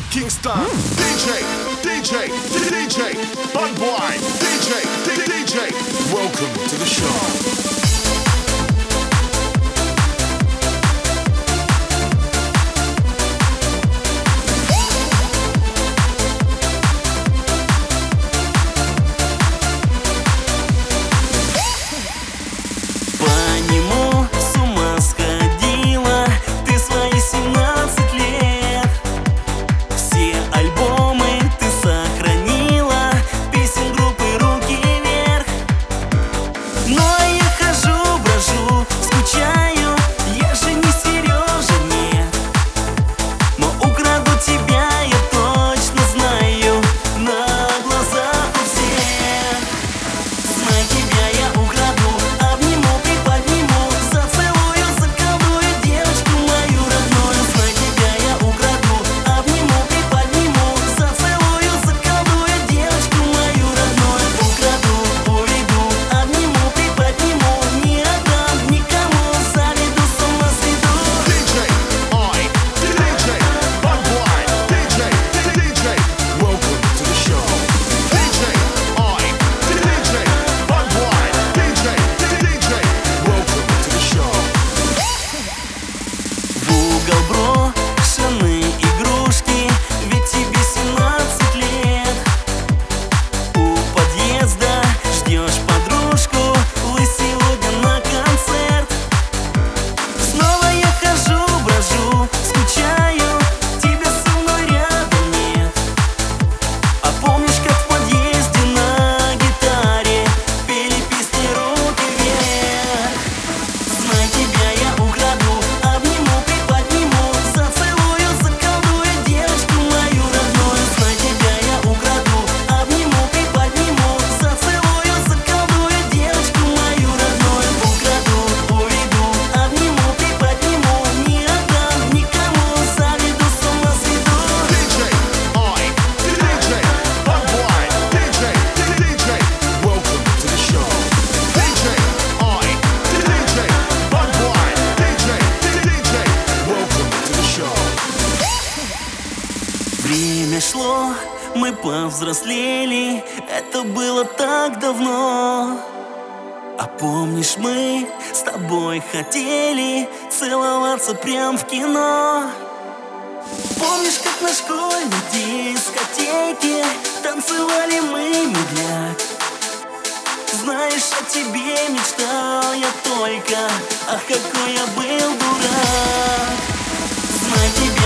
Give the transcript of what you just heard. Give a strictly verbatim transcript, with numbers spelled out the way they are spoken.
Kingston, диджей, диджей, диджей, Bad Boy, диджей, диджей. Welcome to the show. Время шло, мы повзрослели, это было так давно. А помнишь, мы с тобой хотели целоваться прям в кино? Помнишь, как на школьной дискотеке танцевали мы медляк? Знаешь, о тебе мечтал я только, ах, какой я был дурак. Знай, тебя